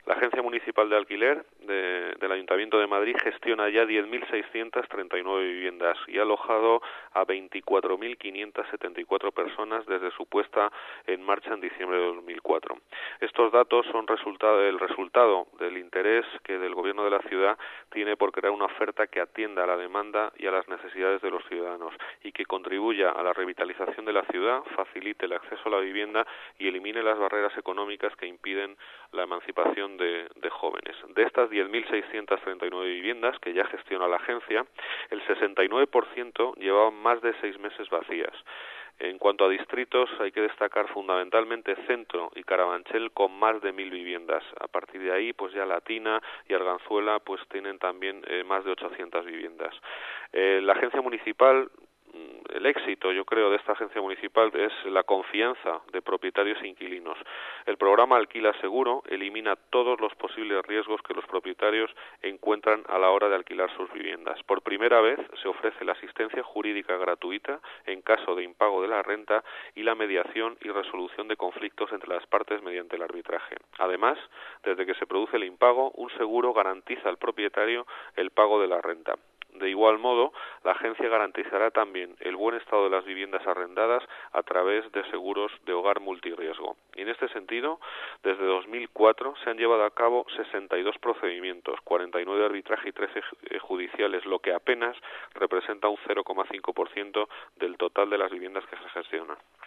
La Agencia Municipal de Alquiler del Ayuntamiento de Madrid gestiona ya 10.639 viviendas y ha alojado a 24.574 personas desde su puesta en marcha en diciembre de 2004. Estos datos son el resultado del interés que del Gobierno de la ciudad tiene por crear una oferta que atienda a la demanda y a las necesidades de los ciudadanos y que contribuya a la revitalización de la ciudad, facilite el acceso a la vivienda y elimine las barreras económicas que impiden la emancipación de jóvenes. De estas 10.639 viviendas que ya gestiona la agencia, el 69% llevaban más de 6 meses vacías. En cuanto a distritos, hay que destacar fundamentalmente Centro y Carabanchel con más de 1.000 viviendas. A partir de ahí, pues ya Latina y Arganzuela pues tienen también más de 800 viviendas. La agencia municipal, el éxito, yo creo, de esta agencia municipal es la confianza de propietarios e inquilinos. El programa Alquila Seguro elimina todos los posibles riesgos que los propietarios encuentran a la hora de alquilar sus viviendas. Por primera vez se ofrece la asistencia jurídica gratuita en caso de impago de la renta y la mediación y resolución de conflictos entre las partes mediante el arbitraje. Además, desde que se produce el impago, un seguro garantiza al propietario el pago de la renta. De igual modo, la agencia garantizará también el buen estado de las viviendas arrendadas a través de seguros de hogar multirriesgo. Y en este sentido, desde 2004 se han llevado a cabo 62 procedimientos, 49 de arbitraje y 13 judiciales, lo que apenas representa un 0,5% del total de las viviendas que se gestionan.